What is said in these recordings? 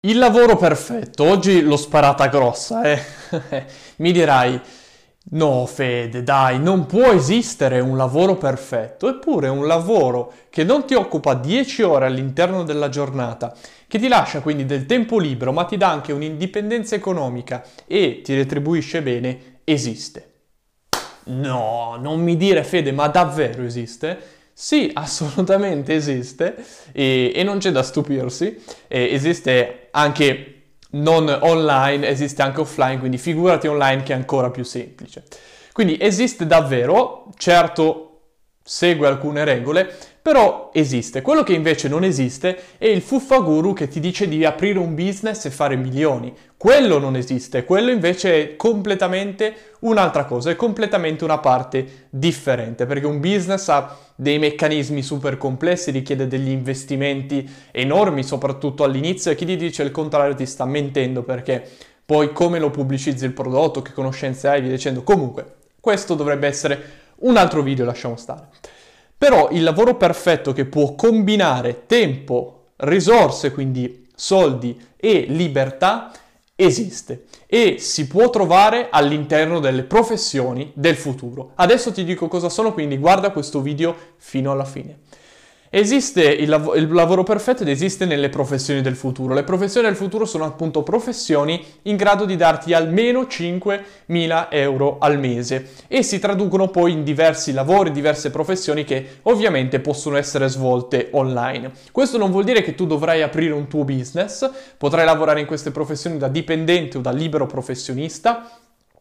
Il lavoro perfetto, oggi l'ho sparata grossa, eh. Mi dirai, no Fede, dai, non può esistere un lavoro perfetto, eppure un lavoro che non ti occupa 10 ore all'interno della giornata, che ti lascia quindi del tempo libero, ma ti dà anche un'indipendenza economica e ti retribuisce bene, esiste. No, non mi dire Fede, ma davvero esiste? Sì, assolutamente esiste e non c'è da stupirsi. Esiste anche non online, esiste anche offline, quindi figurati online che è ancora più semplice. Quindi esiste davvero, certo segue alcune regole, però esiste. Quello che invece non esiste è il fuffaguru che ti dice di aprire un business e fare milioni. Quello non esiste, quello invece è completamente un'altra cosa, è completamente una parte differente, perché un business ha dei meccanismi super complessi, richiede degli investimenti enormi, soprattutto all'inizio, e chi ti dice il contrario ti sta mentendo, perché poi come lo pubblicizzi il prodotto, che conoscenze hai, via dicendo. Comunque, questo dovrebbe essere un altro video, lasciamo stare. Però il lavoro perfetto che può combinare tempo, risorse, quindi soldi e libertà, esiste e si può trovare all'interno delle professioni del futuro. Adesso ti dico cosa sono, quindi guarda questo video fino alla fine. Esiste il lavoro perfetto ed esiste nelle professioni del futuro. Le professioni del futuro sono appunto professioni in grado di darti almeno 5.000 euro al mese e si traducono poi in diversi lavori, diverse professioni che ovviamente possono essere svolte online. Questo non vuol dire che tu dovrai aprire un tuo business, potrai lavorare in queste professioni da dipendente o da libero professionista.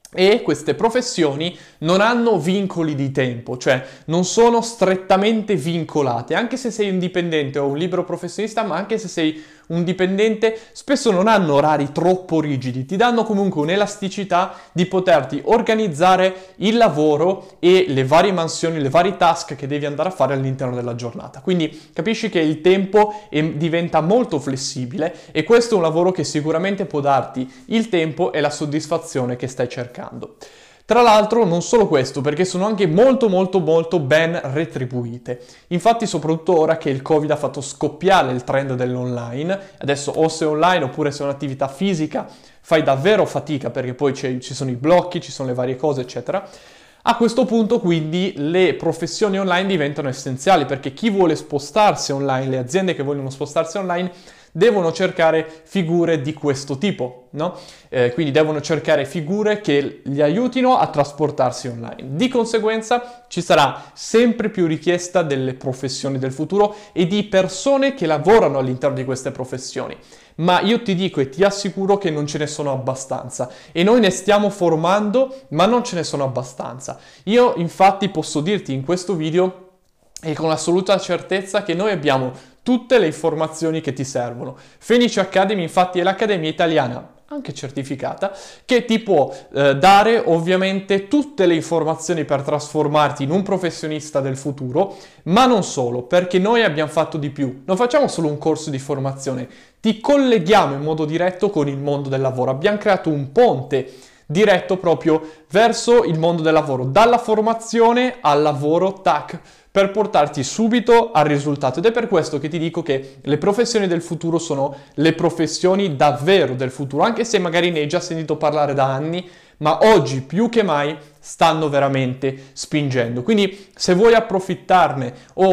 E queste professioni non hanno vincoli di tempo, cioè non sono strettamente vincolate, anche se sei un dipendente o un libero professionista, ma anche se sei un dipendente, spesso non hanno orari troppo rigidi, ti danno comunque un'elasticità di poterti organizzare il lavoro e le varie mansioni, le varie task che devi andare a fare all'interno della giornata. Quindi capisci che il tempo diventa molto flessibile e questo è un lavoro che sicuramente può darti il tempo e la soddisfazione che stai cercando. Tra l'altro non solo questo, perché sono anche molto ben retribuite. Infatti soprattutto ora che il Covid ha fatto scoppiare il trend dell'online, adesso o sei online oppure sei un'attività fisica, fai davvero fatica perché poi ci sono i blocchi, ci sono le varie cose eccetera. A questo punto quindi le professioni online diventano essenziali perché chi vuole spostarsi online, le aziende che vogliono spostarsi online, devono cercare figure di questo tipo, no? Quindi devono cercare figure che li aiutino a trasportarsi online. Di conseguenza ci sarà sempre più richiesta delle professioni del futuro e di persone che lavorano all'interno di queste professioni. Ma io ti dico e ti assicuro che non ce ne sono abbastanza e noi ne stiamo formando, ma non ce ne sono abbastanza. Io infatti posso dirti in questo video e con assoluta certezza che noi abbiamo tutte le informazioni che ti servono. Fenice Academy infatti è l'accademia italiana, anche certificata, che ti può dare ovviamente tutte le informazioni per trasformarti in un professionista del futuro, ma non solo, perché noi abbiamo fatto di più. Non facciamo solo un corso di formazione, ti colleghiamo in modo diretto con il mondo del lavoro. Abbiamo creato un ponte diretto proprio verso il mondo del lavoro, dalla formazione al lavoro, tac, per portarti subito al risultato. Ed è per questo che ti dico che le professioni del futuro sono le professioni davvero del futuro, anche se magari ne hai già sentito parlare da anni, ma oggi più che mai stanno veramente spingendo. Quindi se vuoi approfittarne o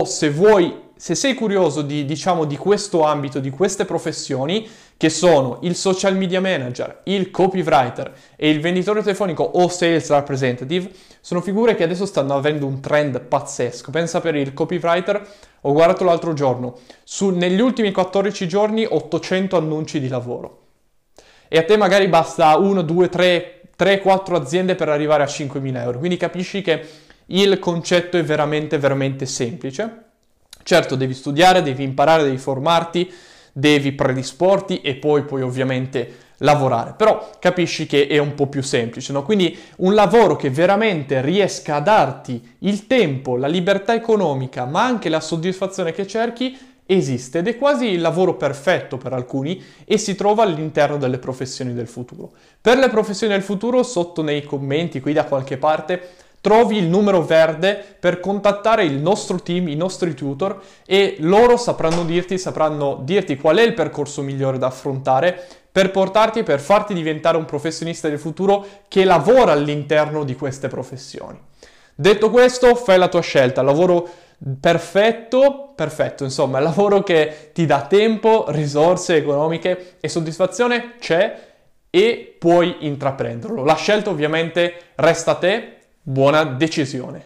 se sei curioso di questo ambito, di queste professioni, che sono il social media manager, il copywriter e il venditore telefonico o sales representative, sono figure che adesso stanno avendo un trend pazzesco. Pensa per il copywriter, ho guardato l'altro giorno, negli ultimi 14 giorni 800 annunci di lavoro. E a te magari basta 1, 2, 3, 4 aziende per arrivare a 5.000 euro. Quindi capisci che il concetto è veramente semplice. Certo, devi studiare, devi imparare, devi formarti, devi predisporti e poi ovviamente lavorare. Però capisci che è un po' più semplice, no? Quindi un lavoro che veramente riesca a darti il tempo, la libertà economica, ma anche la soddisfazione che cerchi, esiste ed è quasi il lavoro perfetto per alcuni e si trova all'interno delle professioni del futuro. Per le professioni del futuro, sotto nei commenti qui da qualche parte, trovi il numero verde per contattare il nostro team, i nostri tutor, e loro sapranno dirti qual è il percorso migliore da affrontare per portarti, per farti diventare un professionista del futuro che lavora all'interno di queste professioni. Detto questo, fai la tua scelta, lavoro perfetto, insomma, il lavoro che ti dà tempo, risorse economiche e soddisfazione c'è e puoi intraprenderlo. La scelta ovviamente resta a te, buona decisione.